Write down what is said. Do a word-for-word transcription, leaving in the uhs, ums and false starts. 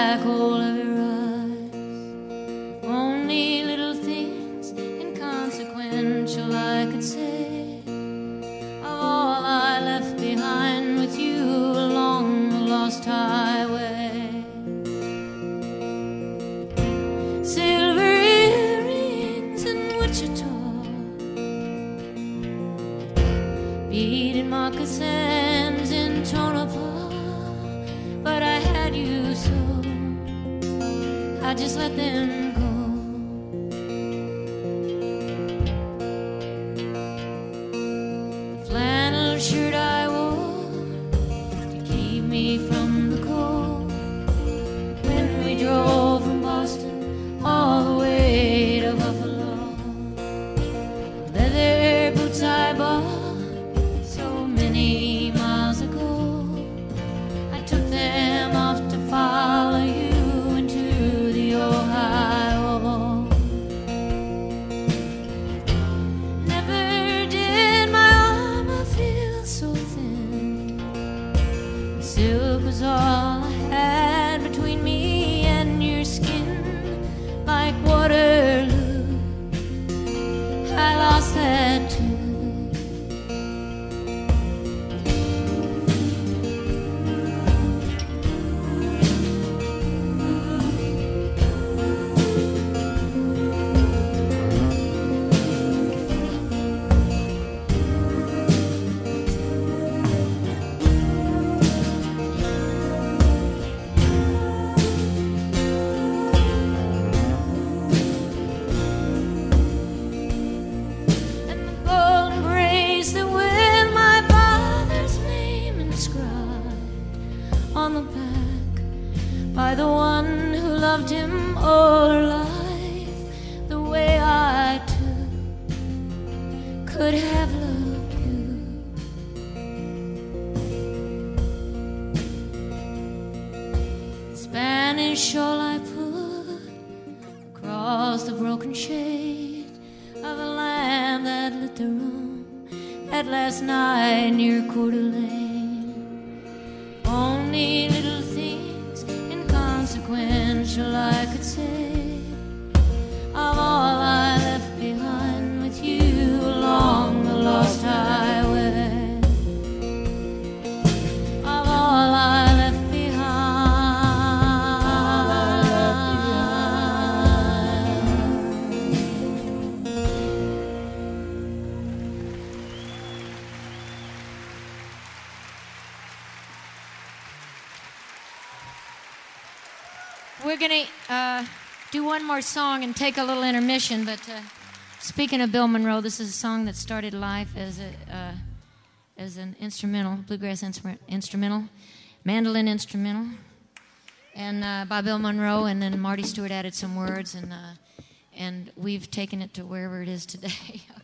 black hole of your eyes. Only little things inconsequential I could say of all I left behind with you along the lost highway. Silver earrings in Wichita, beaded moccasins in Tonopah, but I had you so I just let them go. The flannel shirt I wore to keep me from the cold when we drove from Boston all the way to Buffalo. Leather boots I bought so many miles ago, I took them off to follow you into the Ohio. Never did my armor feel so thin. Silk was all I had between me and your skin. Like Waterloo, I lost that too. On the back by the one who loved him all her life, the way I too could have loved you. The Spanish shawl I put across the broken shade of a lamp that lit the room at last night near Coeur d'Alene. Only little things inconsequential I could say of all I left behind with you along the lost highway. Of all I left behind. We're going to uh, do one more song and take a little intermission, but uh, speaking of Bill Monroe, this is a song that started life as a uh, as an instrumental, bluegrass instru- instrumental, mandolin instrumental, and uh, by Bill Monroe, and then Marty Stewart added some words, and uh, and we've taken it to wherever it is today.